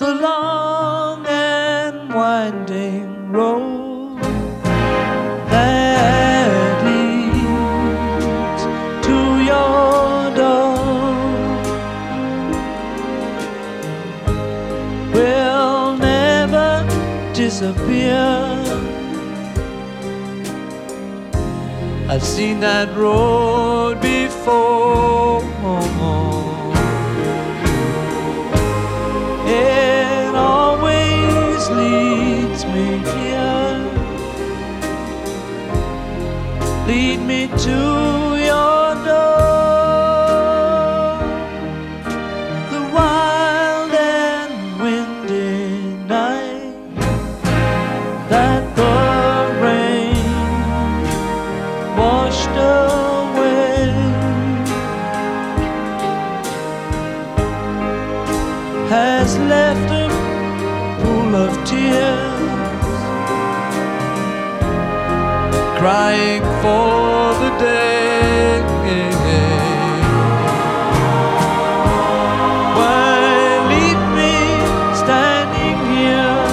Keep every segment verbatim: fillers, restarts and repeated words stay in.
the long and winding road that leads to your door will never disappear. I've seen that road before. It always leads me here. Lead me to your door. The wild and windy night that the rain washed away has left a pool of tears, crying for the day. Why leave me standing here?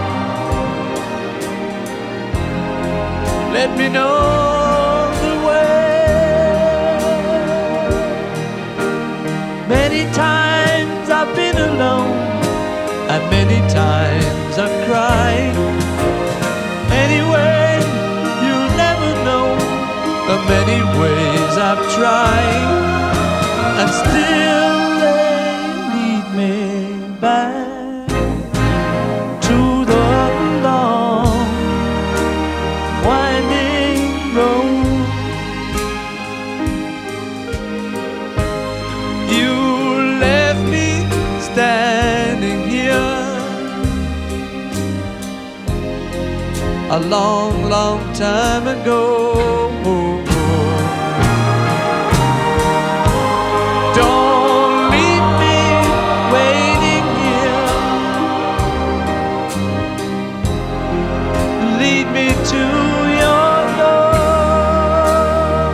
Let me know the way. Many times I've been alone, and many times I've cried. Anyway, you'll never know the many ways I've tried, and still they lead me back to the long winding road. You left me standing here a long, long time ago. Don't leave me waiting here. Lead me to your door.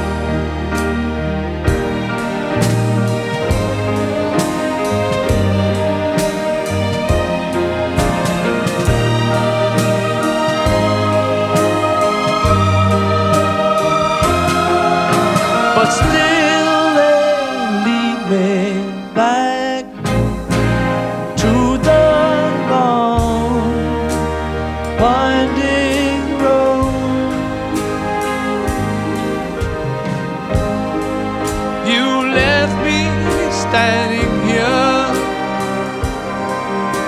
But still they lead me back to the long winding road. You left me standing here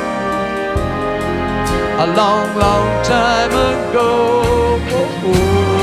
a long, long time ago.